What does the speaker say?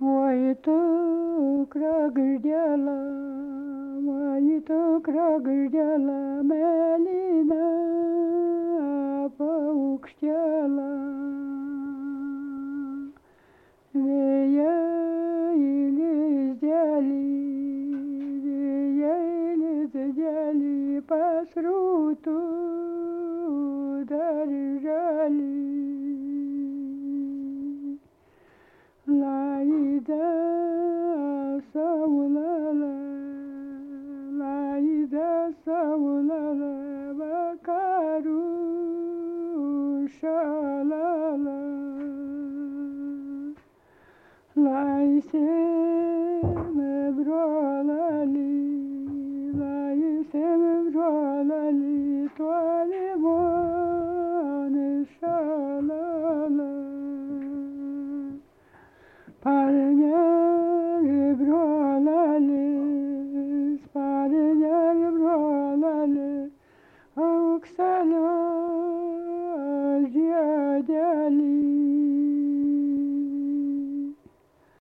Oi tu kragždėla, oi tu kragždėla, mėlyna paukštėla. Vėja į lizdelį, vėja į lizdelį, pas rūtų darželį. Laida saulala, laida saulala, vakarų šalala. Laisvėme brolali, laisvėme brolali, tolimon šalala. Parneli brolali,